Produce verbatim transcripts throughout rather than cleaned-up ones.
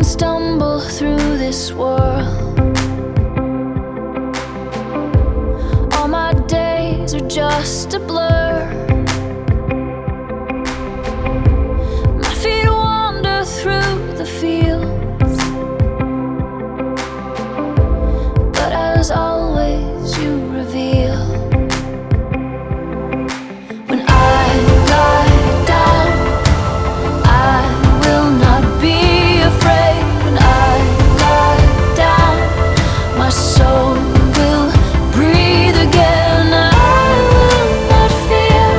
stumble through this world, all my days are just a blur. My feet wander through the fields, but as always you reveal. When I lie down, I will not be afraid. When I lie down, my soul will breathe again. I will not fear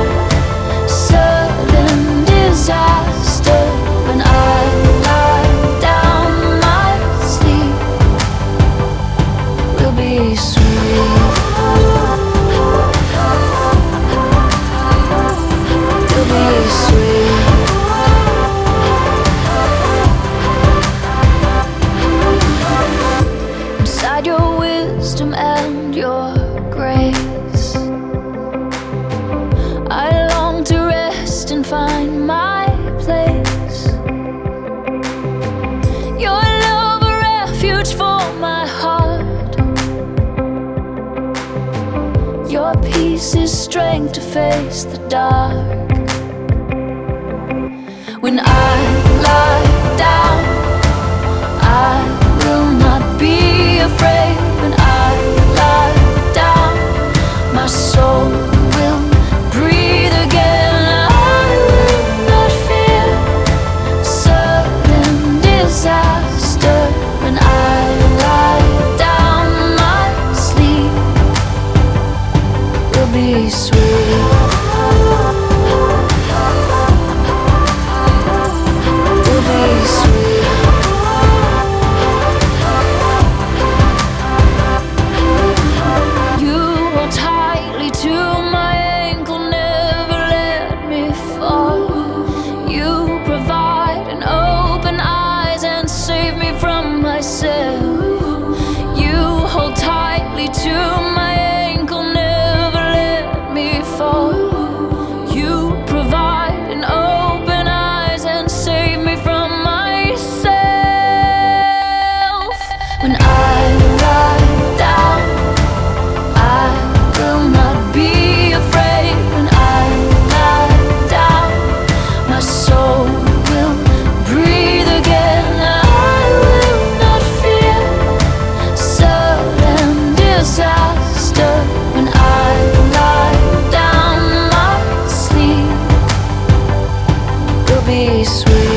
sudden disaster. When I lie down, my sleep will be sweet. Will be sweet. Inside your wisdom and your grace, I long to rest and find my place. Your love a refuge for my heart, your peace is strength to face the dark. When I lie down, I will not be afraid. When I lie down, my soul will breathe again. I will not fear sudden disaster. When I lie down, my sleep will be sweet. Will be sweet. You hold tightly to my ankle, never let me fall. You provide an open eyes and save me from myself. You hold tightly to my ankle, never let me fall. You provide an open eyes and save me from myself. When I lie down, I will not be afraid. When I lie down, my soul will breathe again. I will not fear sudden disaster. When I lie down, my sleep will be sweet.